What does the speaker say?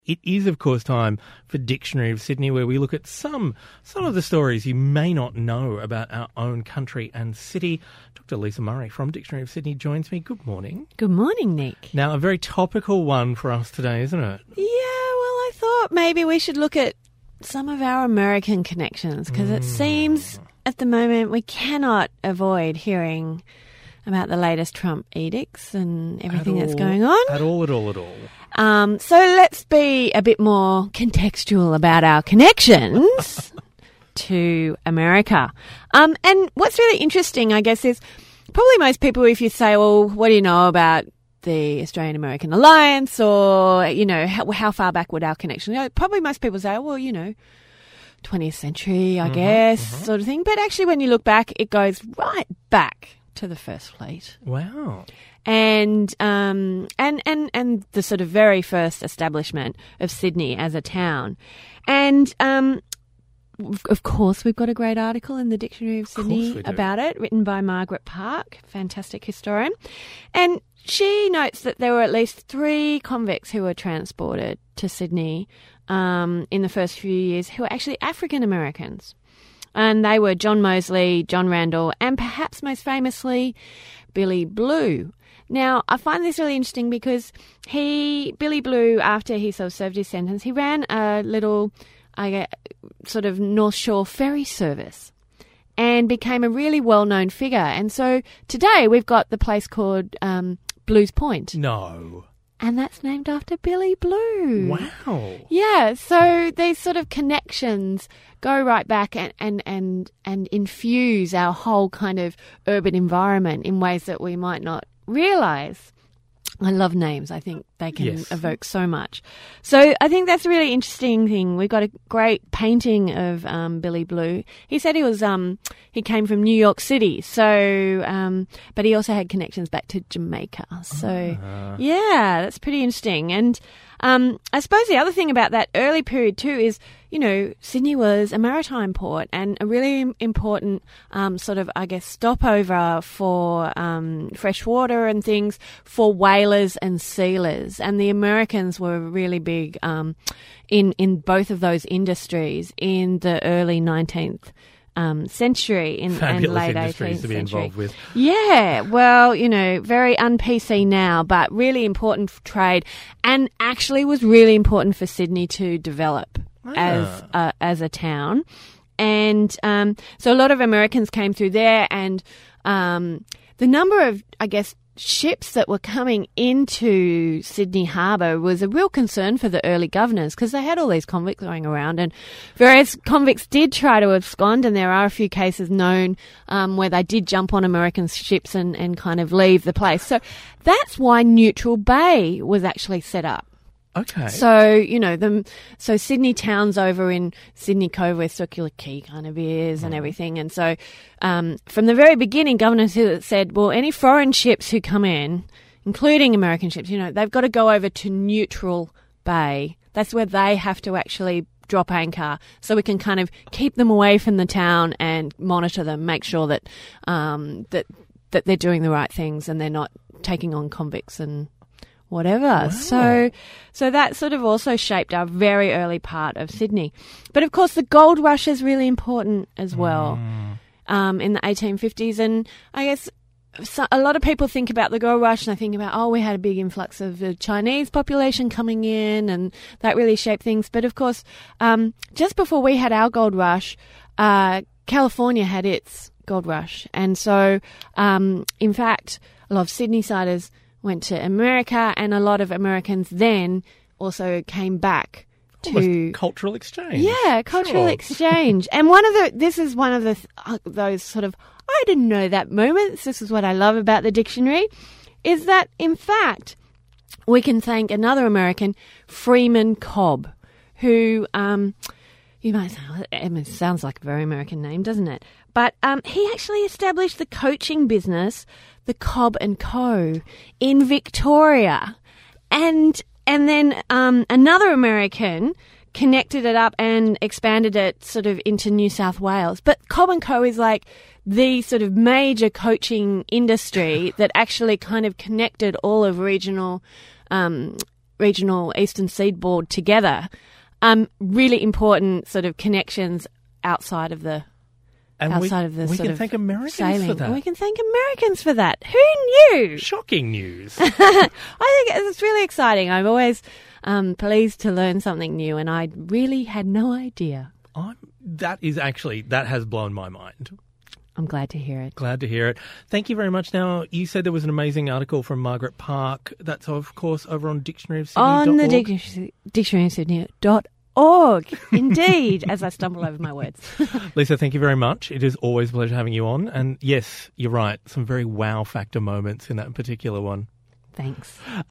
It is, of course, time for Dictionary of Sydney, where we look at some of the stories you may not know about our own country and city. Dr. Lisa Murray from Dictionary of Sydney joins me. Good morning. Good morning, Nick. Now, a very topical one for us today, isn't it? Yeah, well, I thought maybe we should look at some of our American connections, because it seems at the moment we cannot avoid hearing about the latest Trump edicts and everything that's going on. At all. So let's be a bit more contextual about our connections to America. And what's really interesting, I guess, is probably most people, if you say, well, what do you know about the Australian-American alliance, or, you know, how far back would our connection go? Probably most people say, well, you know, 20th century, I guess, sort of thing. But actually, when you look back, it goes right back to the First Fleet. Wow. And the sort of very first establishment of Sydney as a town. And of course, we've got a great article in the Dictionary of Sydney about it, written by Margaret Park, fantastic historian. And she notes that there were at least 3 convicts who were transported to Sydney in the first few years who were actually African Americans. And they were John Mosley, John Randall, and perhaps most famously, Billy Blue. Now, I find this really interesting because Billy Blue, after he sort of served his sentence, he ran a little sort of North Shore ferry service and became a really well-known figure. And so today we've got the place called Blues Point. No. And that's named after Billy Blue. Wow. Yeah, so these sort of connections go right back and infuse our whole kind of urban environment in ways that we might not realise. I love names. I think they can evoke so much. So I think that's a really interesting thing. We've got a great painting of Billy Blue. He said he came from New York City, so but he also had connections back to Jamaica. So yeah, that's pretty interesting. And I suppose the other thing about that early period too is, you know, Sydney was a maritime port and a really important sort of, I guess, stopover for fresh water and things for whalers and sealers. And the Americans were really big in both of those industries in the early 19th century and late 18th to be century. Involved with. Yeah, well, you know, very un-PC now, but really important for trade, and actually was really important for Sydney to develop as a town. And so a lot of Americans came through there, and the number of, I guess, ships that were coming into Sydney Harbour was a real concern for the early governors, because they had all these convicts going around, and various convicts did try to abscond, and there are a few cases known where they did jump on American ships and kind of leave the place. So that's why Neutral Bay was actually set up. Okay. So, you know, so Sydney town's over in Sydney Cove, where Circular Quay kind of is and everything. And so from the very beginning, governors said, well, any foreign ships who come in, including American ships, you know, they've got to go over to Neutral Bay. That's where they have to actually drop anchor, so we can kind of keep them away from the town and monitor them, make sure that that they're doing the right things and they're not taking on convicts and whatever. Wow. So that sort of also shaped our very early part of Sydney. But of course, the gold rush is really important as well in the 1850s. And I guess a lot of people think about the gold rush and they think about, we had a big influx of the Chinese population coming in, and that really shaped things. But of course, just before we had our gold rush, California had its gold rush. And so, in fact, a lot of Sydney-siders went to America, and a lot of Americans then also came back to almost cultural exchange. Yeah, cultural exchange. And this is one of those sort of, I didn't know that moments. This is what I love about the dictionary, is that in fact we can thank another American, Freeman Cobb, who you might say, it sounds like a very American name, doesn't it? But he actually established the coaching business, the Cobb and Co. in Victoria. And then another American connected it up and expanded it sort of into New South Wales. But Cobb and Co. is like the sort of major coaching industry that actually kind of connected all of regional regional eastern seaboard together. Really important sort of connections outside of the And outside of the we sort can of thank Americans sailing. for that. And we can thank Americans for that. Who knew? Shocking news. I think it's really exciting. I'm always pleased to learn something new, and I really had no idea. That has blown my mind. I'm glad to hear it. Glad to hear it. Thank you very much. Now, you said there was an amazing article from Margaret Park. That's, of course, over on dictionaryofsydney.org. On the dictionaryofsydney.org. Indeed, as I stumble over my words. Lisa, thank you very much. It is always a pleasure having you on. And yes, you're right. Some very wow factor moments in that particular one. Thanks.